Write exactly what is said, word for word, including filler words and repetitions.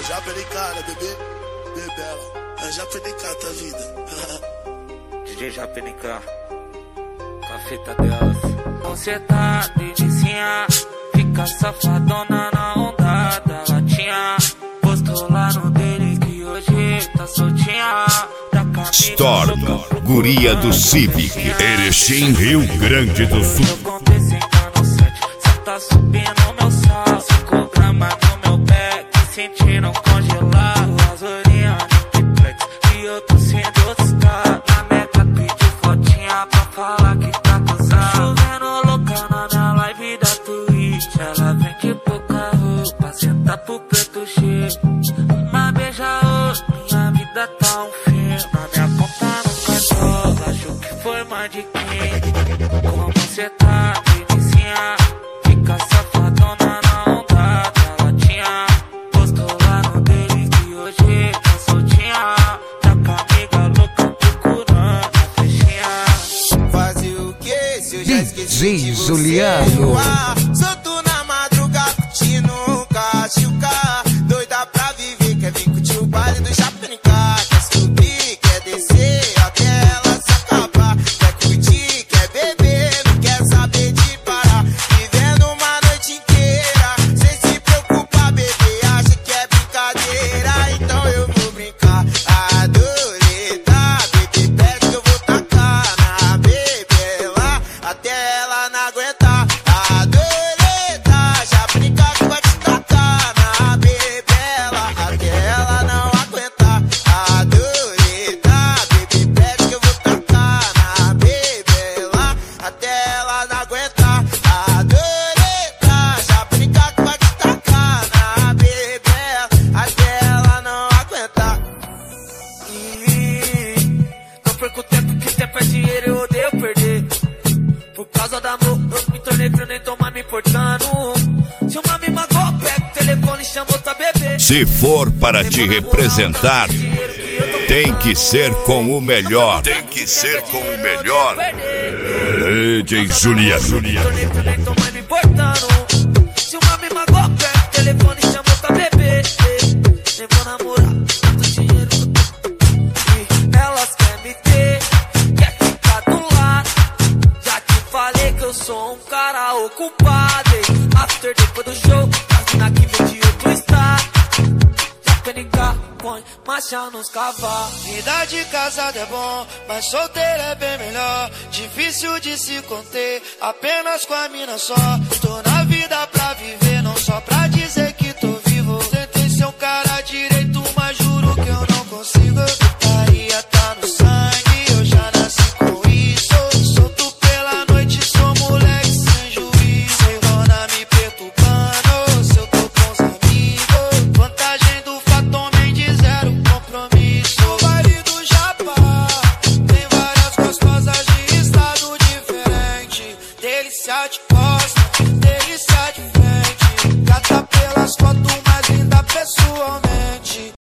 já perdi cara, bebê, bebela. Eu já perdi cara, tua vida. D J já perdi cara. Com a fita delas. Você tá delicinha, fica safadona na onda da latinha. Postou lá no dele que hoje tá soltinha. Storm, guria do Civic, Erechim, Rio Grande do Sul. Cê tá subindo meu sal, cinco gramas no meu pé, que sentindo congelar. As olhinhas de flex, e eu tô sendo oscar. Na meta pediu fotinha pra falar que tá cansado. Chovendo louca na minha live da Twitch. Ela vem de pouca roupa, senta pro preto cheio. Uma beija outra, minha vida tá um fim. Na minha conta no cartola, acho que foi mais de quem. Como cê tá, delicinha, fica safadona na onda da latinha. Postou lá no dele que hoje tá soltinha. Tá com a amiga louca procurando a fechinha. Fazer o que se eu já esqueci de você? Juliano. Ah, solto na madrugada, curtindo um cachuca. Doida pra viver, quer vir curtir o baile do Japenicá. Quer subir, quer descer, até ela se acabar. Quer curtir, quer beber, não quer saber de parar. Vivendo uma noite inteira, sem se preocupar, bebê. Acha que é brincadeira, então eu vou brincar. Adorei, tá, bebê, pega que eu vou tacar na bebela, até ela não aguentar. Adorei, tá, já brincar que vai te tacar na bebela, até ela não aguentar. Adorei, tá, bebê, pega que eu vou tacar na bebela, até ela não aguentar. Adorei, tá, já brincar que vai te tacar na bebela, até ela não aguentar. Ih, não perco tempo, que tempo é dinheiro, eu odeio perder. Por causa do amor, eu me tornei frio, nem tô mais me importando. Se uma me magoou, pega o telefone e chama outra bebê. Se for para te representar, tem que ser com o melhor. Tem que ser com o melhor. D J Juliano. Tornei frio, nem tô mais me importando. Se uma me magoou, pega o telefone e chama outra bebê. Nem vou namorar, tanto dinheiro que eu tô. E elas querem me ter, quer ficar do lado. Já te falei que eu sou um cara ocupado. Ei, after depois do show, as mina que vem de outro estado. Já peninga, põe marcha nos cavalos. Vida de casado é bom, mas solteiro é bem melhor. Difícil de se conter, apenas com a mina só. Tô na vida pra viver, não só pra dizer que tô vivo. Tentei ser um cara direito, mas juro que eu não consigo. Putaria tá no sangue, eu já nasci com isso. Solto pela noite, sou moleque sem juízo. Cegona me perturbando, se eu tô com os amigos. Vantagem do fato, homem de zero compromisso. O baile do Japá tem várias gostosas de estado diferente. Delícia de costa, delícia de frente. Gata pelas fotos, mais linda pessoalmente.